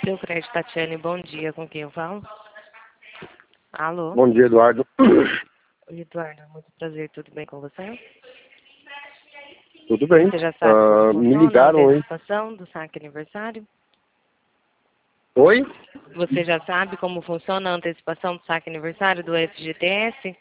Seu Crédito, Tatiane, bom dia. Com quem eu falo? Alô? Bom dia, Eduardo. Oi, Eduardo, muito prazer. Tudo bem com você? Tudo bem. Você já sabe como Me funciona a ligaram, hein? antecipação do saque aniversário? Oi? Você já sabe como funciona a antecipação do saque aniversário do FGTS?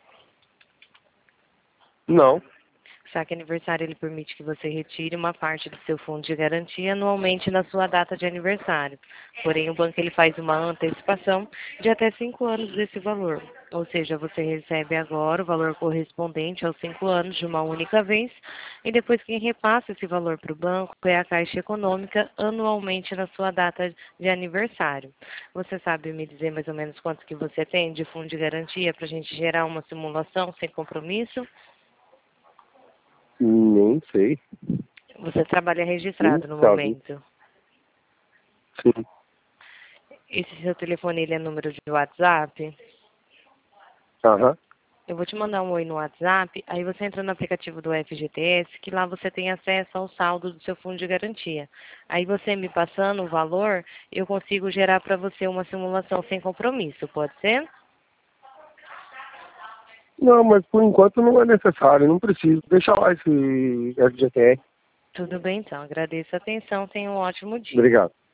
Não. O saque aniversário ele permite que você retire uma parte do seu fundo de garantia anualmente na sua data de aniversário. Porém, o banco ele faz uma antecipação de até 5 anos desse valor. Ou seja, você recebe agora o valor correspondente aos 5 anos de uma única vez e depois quem repassa esse valor para o banco é a Caixa Econômica anualmente na sua data de aniversário. Você sabe me dizer mais ou menos quanto que você tem de fundo de garantia para a gente gerar uma simulação sem compromisso? Nem sei. Você trabalha registrado no Nunca vi. momento. Sim. Esse seu telefone ele é número de WhatsApp? Aham. Eu vou te mandar um oi no WhatsApp, aí você entra no aplicativo do FGTS, que lá você tem acesso ao saldo do seu fundo de garantia. Aí você me passando o valor, eu consigo gerar para você uma simulação sem compromisso, pode ser? Não, mas por enquanto não é necessário, não preciso. Deixa lá esse FGTR. Tudo bem então, agradeço a atenção, tenha um ótimo dia. Obrigado.